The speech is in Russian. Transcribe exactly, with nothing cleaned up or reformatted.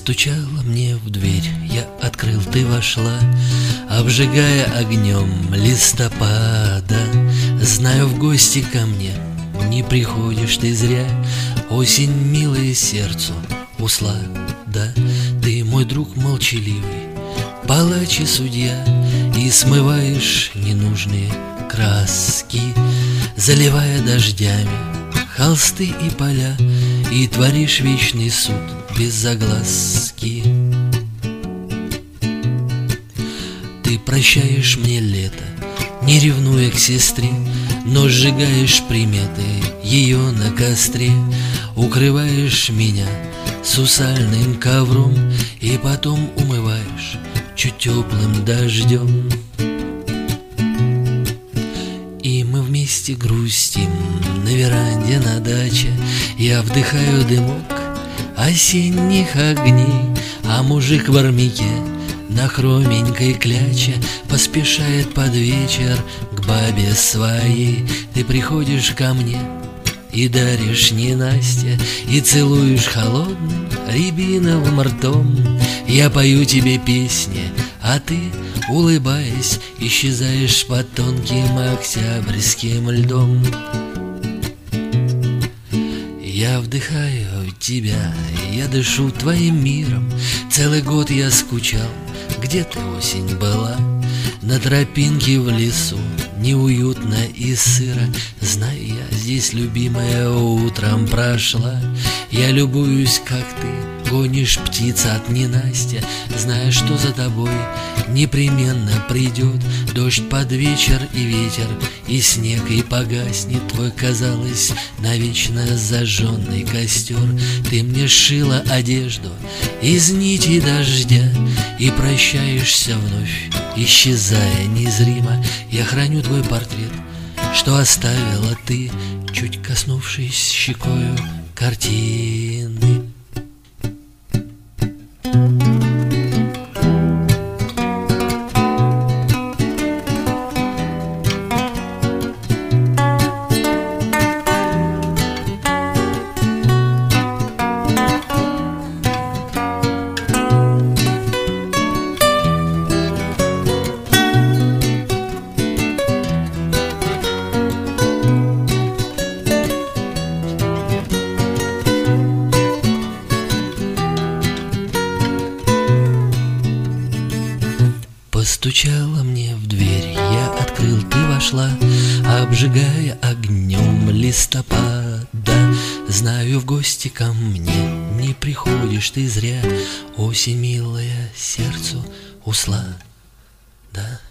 Постучала мне в дверь, я открыл, ты вошла, обжигая огнем листопада. Знаю, в гости ко мне не приходишь ты зря, осень, милая, сердцу услада. Ты мой друг молчаливый, палач и судья, и смываешь ненужные краски, заливая дождями холсты и поля, и творишь вечный суд без загласки. Ты прощаешь мне лето, не ревнуя к сестре, но сжигаешь приметы ее на костре, укрываешь меня сусальным ковром и потом умываешь чуть теплым дождем. И мы вместе грустим на веранде на даче, я вдыхаю дымок осенних огней, а мужик в армяке на хроменькой кляче поспешает под вечер к бабе своей. Ты приходишь ко мне и даришь ненастье, и целуешь холодным рябиновым ртом. Я пою тебе песни, а ты, улыбаясь, исчезаешь под тонким октябрьским льдом. Я вдыхаю тебя, я дышу твоим миром. Целый год я скучал, где ты, осень, была? На тропинке в лесу, неуютно и сыро. Знаю я, здесь, любимая, утром прошла. Я любуюсь, как ты гонишь птиц от ненастья, зная, что за тобой непременно придет дождь под вечер и ветер, и снег, и погаснет твой, казалось, навечно зажженный костер. Ты мне сшила одежду из нитей дождя и прощаешься вновь, исчезая незримо. Я храню твой портрет, что оставила ты, чуть коснувшись щекою картины. Постучала мне в дверь, я открыл, ты вошла, обжигая огнем листопада. Знаю, в гости ко мне не приходишь ты зря, осень, милая, сердцу услада.